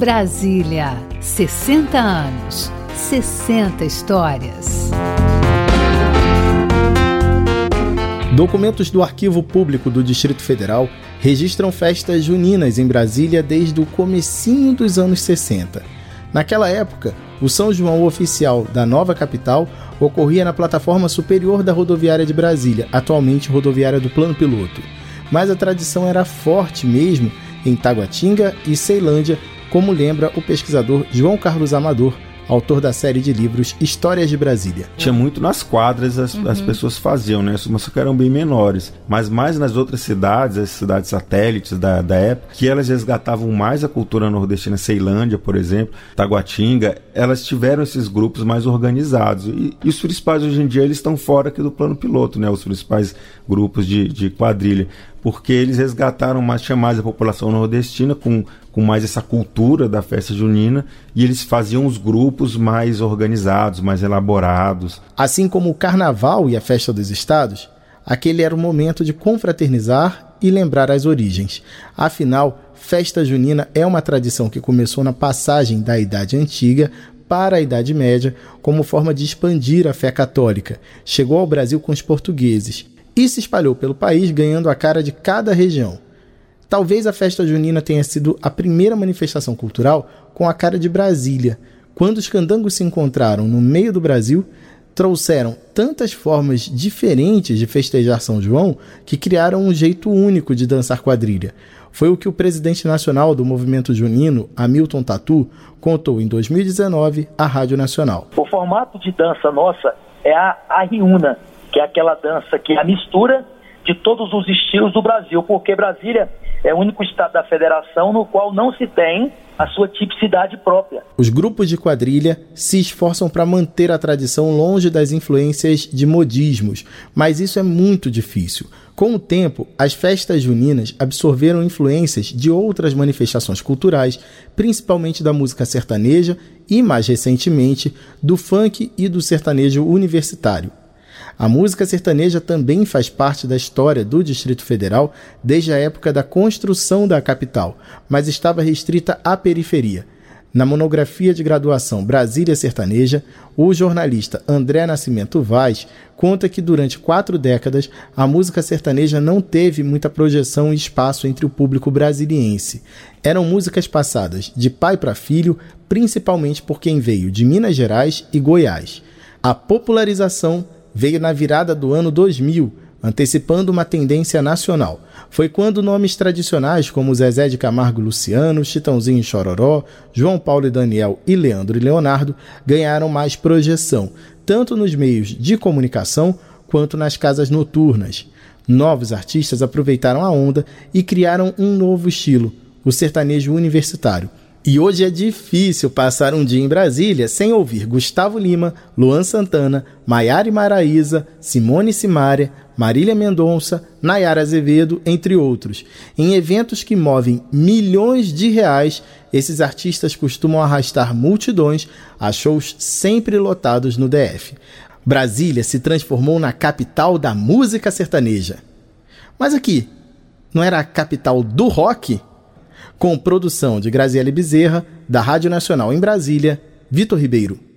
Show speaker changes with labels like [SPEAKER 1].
[SPEAKER 1] Brasília, 60 anos, 60 histórias.
[SPEAKER 2] Documentos do Arquivo Público do Distrito Federal registram festas juninas em Brasília desde o comecinho dos anos 60. Naquela época, o São João oficial da nova capital ocorria na plataforma superior da rodoviária de Brasília, atualmente rodoviária do Plano Piloto. Mas a tradição era forte mesmo em Taguatinga e Ceilândia, como lembra o pesquisador João Carlos Amador, autor da série de livros Histórias de Brasília.
[SPEAKER 3] Tinha muito nas quadras, as pessoas faziam, né? Mas só que eram bem menores. Mas mais nas outras cidades, as cidades satélites da época, que elas resgatavam mais a cultura nordestina. Ceilândia, por exemplo, Taguatinga, elas tiveram esses grupos mais organizados. E os principais hoje em dia, eles estão fora aqui do Plano Piloto, né? Os principais grupos de quadrilha. Porque eles resgataram tinha mais a população nordestina com mais essa cultura da festa junina, e eles faziam os grupos mais organizados, mais elaborados.
[SPEAKER 2] Assim como o Carnaval e a Festa dos Estados, aquele era o momento de confraternizar e lembrar as origens. Afinal, festa junina é uma tradição que começou na passagem da Idade Antiga para a Idade Média como forma de expandir a fé católica. Chegou ao Brasil com os portugueses e se espalhou pelo país, ganhando a cara de cada região. Talvez a festa junina tenha sido a primeira manifestação cultural com a cara de Brasília. Quando os candangos se encontraram no meio do Brasil, trouxeram tantas formas diferentes de festejar São João que criaram um jeito único de dançar quadrilha. Foi o que o presidente nacional do movimento junino, Hamilton Tatu, contou em 2019 à Rádio Nacional.
[SPEAKER 4] O formato de dança nossa é a riuna, que é aquela dança que é a mistura de todos os estilos do Brasil, porque Brasília é o único estado da federação no qual não se tem a sua tipicidade própria.
[SPEAKER 2] Os grupos de quadrilha se esforçam para manter a tradição longe das influências de modismos, mas isso é muito difícil. Com o tempo, as festas juninas absorveram influências de outras manifestações culturais, principalmente da música sertaneja e, mais recentemente, do funk e do sertanejo universitário. A música sertaneja também faz parte da história do Distrito Federal desde a época da construção da capital, mas estava restrita à periferia. Na monografia de graduação Brasília Sertaneja, o jornalista André Nascimento Vaz conta que durante 4 décadas a música sertaneja não teve muita projeção e espaço entre o público brasiliense. Eram músicas passadas de pai para filho, principalmente por quem veio de Minas Gerais e Goiás. A popularização veio na virada do ano 2000, antecipando uma tendência nacional. Foi quando nomes tradicionais como Zezé de Camargo e Luciano, Chitãozinho e Chororó, João Paulo e Daniel e Leandro e Leonardo ganharam mais projeção, tanto nos meios de comunicação quanto nas casas noturnas. Novos artistas aproveitaram a onda e criaram um novo estilo, o sertanejo universitário. E hoje é difícil passar um dia em Brasília sem ouvir Gustavo Lima, Luan Santana, Maiara e Maraíza, Simone e Simaria, Marília Mendonça, Nayara Azevedo, entre outros. Em eventos que movem milhões de reais, esses artistas costumam arrastar multidões a shows sempre lotados no DF. Brasília se transformou na capital da música sertaneja. Mas aqui, não era a capital do rock? Com produção de Graziele Bezerra, da Rádio Nacional em Brasília, Vitor Ribeiro.